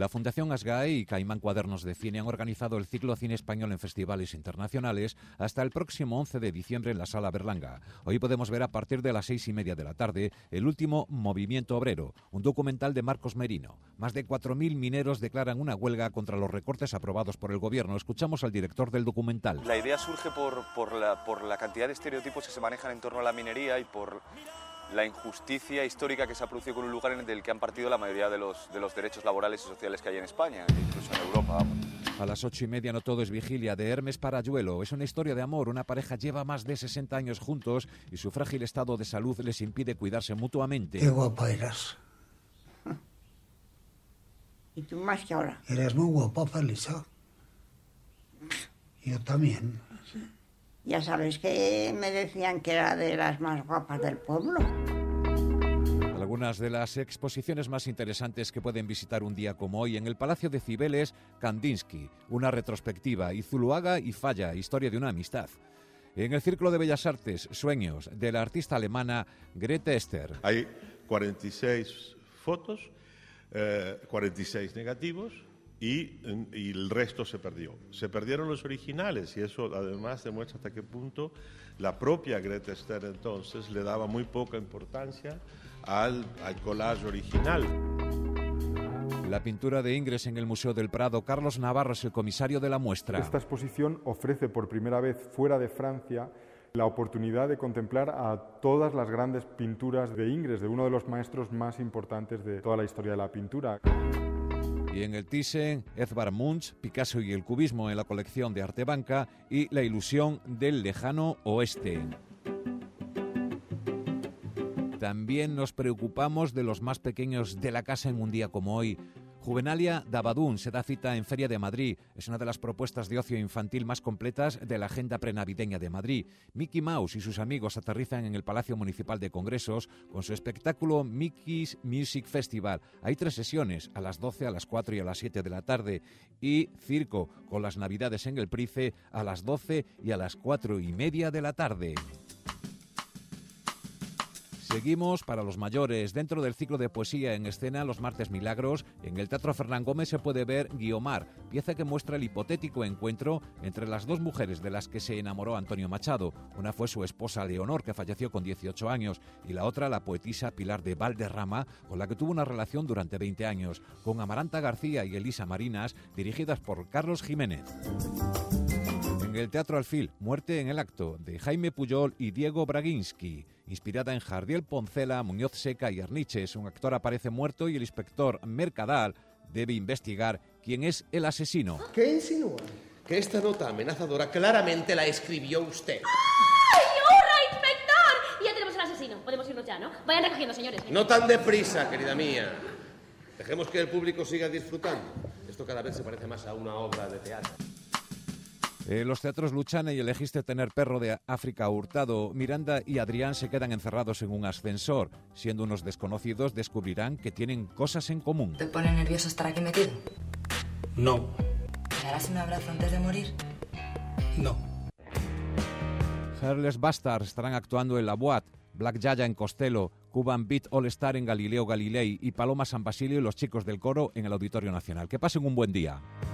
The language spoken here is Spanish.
La Fundación Asgae y Caimán Cuadernos de Cine han organizado el ciclo Cine Español en festivales internacionales hasta el próximo 11 de diciembre en la Sala Berlanga. Hoy podemos ver a partir de las 6:30 de la tarde el último Movimiento Obrero, un documental de Marcos Merino. Más de 4.000 mineros declaran una huelga contra los recortes aprobados por el gobierno. Escuchamos al director del documental. La idea surge por la cantidad de estereotipos que se manejan en torno a la minería y por la injusticia histórica que se ha producido con un lugar en el que han partido la mayoría de los derechos laborales y sociales que hay en España, incluso en Europa, vamos. A las 8:30 No todo es vigilia, de Hermes Parayuelo. Es una historia de amor. Una pareja lleva más de 60 años juntos y su frágil estado de salud les impide cuidarse mutuamente. Qué guapa eras. ¿Y tú más que ahora? Eres muy guapa, Felisa. Yo también. Ya sabes que me decían que era de las más guapas del pueblo. Algunas de las exposiciones más interesantes que pueden visitar un día como hoy: en el Palacio de Cibeles, Kandinsky, una retrospectiva, y Zuluaga y Falla, historia de una amistad. En el Círculo de Bellas Artes, Sueños, de la artista alemana Grete Ester. Hay 46 fotos, 46 negativos y el resto se perdió. Se perdieron los originales y eso además demuestra hasta qué punto la propia Grete Ester entonces le daba muy poca importancia al collage original. La pintura de Ingres en el Museo del Prado. Carlos Navarro es el comisario de la muestra. Esta exposición ofrece por primera vez fuera de Francia la oportunidad de contemplar a todas las grandes pinturas de Ingres, de uno de los maestros más importantes de toda la historia de la pintura. Y en el Thyssen, Edvard Munch, Picasso y el cubismo en la colección de Arte Banca y La ilusión del lejano oeste. También nos preocupamos de los más pequeños de la casa en un día como hoy. Juvenalia Dabadún se da cita en Feria de Madrid. Es una de las propuestas de ocio infantil más completas de la agenda prenavideña de Madrid. Mickey Mouse y sus amigos aterrizan en el Palacio Municipal de Congresos con su espectáculo Mickey's Music Festival. Hay 3 sesiones, a las 12, a las 4 y a las 7 de la tarde. Y circo con las Navidades en el Price a las 12 y a las 4:30 de la tarde. Seguimos para los mayores. Dentro del ciclo de poesía en escena Los Martes Milagros, en el Teatro Fernán Gómez se puede ver Guiomar, pieza que muestra el hipotético encuentro entre las 2 mujeres de las que se enamoró Antonio Machado. Una fue su esposa Leonor, que falleció con 18 años, y la otra la poetisa Pilar de Valderrama, con la que tuvo una relación durante 20 años, con Amaranta García y Elisa Marinas, dirigidas por Carlos Jiménez. En el Teatro Alfil, Muerte en el acto, de Jaime Pujol y Diego Braginski, inspirada en Jardiel Poncela, Muñoz Seca y Arniches. Un actor aparece muerto y el inspector Mercadal debe investigar quién es el asesino. ¿Qué insinúa? Que esta nota amenazadora claramente la escribió usted. ¡Ay, hurra, inspector! Ya tenemos al asesino. Podemos irnos ya, ¿no? Vayan recogiendo, señores. No tan deprisa, querida mía. Dejemos que el público siga disfrutando. Esto cada vez se parece más a una obra de teatro. Los teatros Luchana y Elegiste tener perro de África Hurtado. Miranda y Adrián se quedan encerrados en un ascensor. Siendo unos desconocidos, descubrirán que tienen cosas en común. ¿Te pone nervioso estar aquí metido? No. ¿Me darás un abrazo antes de morir? No. Hairless Bastards estarán actuando en La Boat, Black Yaya en Costello, Cuban Beat All Star en Galileo Galilei y Paloma San Basilio y los chicos del coro en el Auditorio Nacional. Que pasen un buen día.